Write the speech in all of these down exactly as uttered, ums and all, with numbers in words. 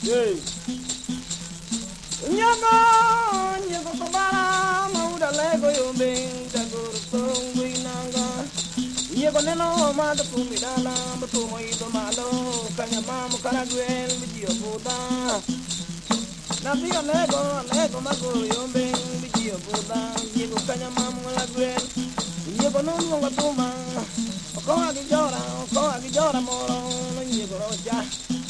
Hey. Nyago, nyago kabara, mauda lego yombe, dagoro songwe nanga. Nyago neno mada kumidala, batumo ito malo, kanya mamu karagwel, bijiyo buda. Nabiyo lego, lego magoro yombe, bijiyo buda. Nyago kanya mamu karagwel, nyago nunu ngatuma. Okoa gijora, okoa gijora moro, nyago roja.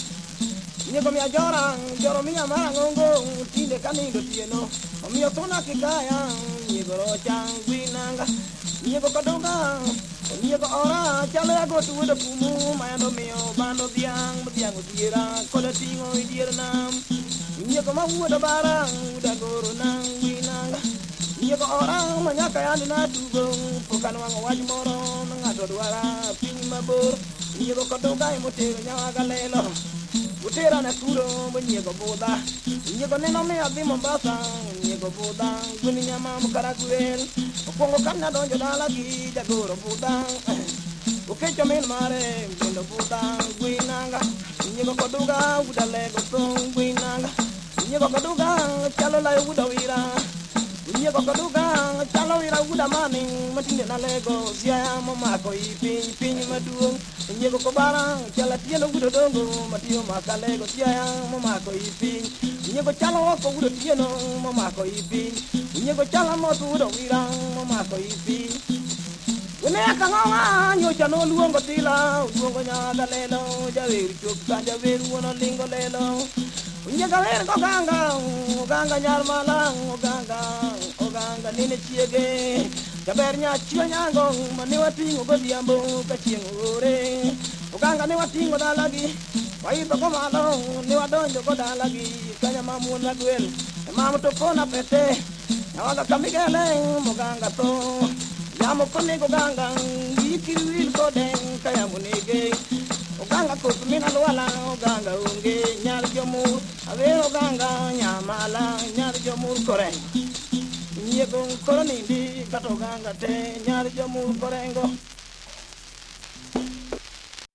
Nyeko mi ajora, joro mi amara ngongo, tinde kanindo tieno. Omiyo tona kikaya, nyeko rocha gwinanga. Nyeko kadonga, nyeko ora, chale ago tuweda pumu, mayando miyo bando biang, biang udiera, kola tingo idiera nam. Nyeko mahuda barang, uda goro nang gwinanga. Nyeko ora, manyaka yandi na tugo, pokano wango wajmoro, nangato duara, pini mabor. Nyeko kadonga imotero nyawaga lelo. Utera na kuro mnyego boda nyego neno me abi Mombasa nyego boda guni nyama mukara kuel okongo kana donjo dala gi jagoro boda ukecho men mare mbindo boda gwinanga nyego koduga udale go song gwinanga nyego koduga chalo la uda wira nyego koduga chalo wira uda mani matinde na lego sia mama ko ipin pin maduong nyego ko barang chala tieno gudo dongo matio makale go sia mama ko ipin nyego chalo ko gudo tieno mama ko ipin nyego chala mo tudo wira mama ko ipin wene ka ngoma nyo chano luongo tila luongo nya galelo jawer chok ka jawer wono lingo lelo nyego ler ko ganga ganga nyar malang ganga oganga nene chiege jaber nya chio nyango mani watingo godiambo ka chieng ore oganga ne watingo dalagi waidho ko malo ne wadonjo go dalagi kanya mamun lagwel mamu to kona pete nawaga kamigele moganga to yamo kone go ganga ikirwil ko den kaya munige oganga ko mina lwala oganga unge nyar jomur ave oganga nyamala nyar jomur kore nyego koroni di katoganga te nyar jomur korengo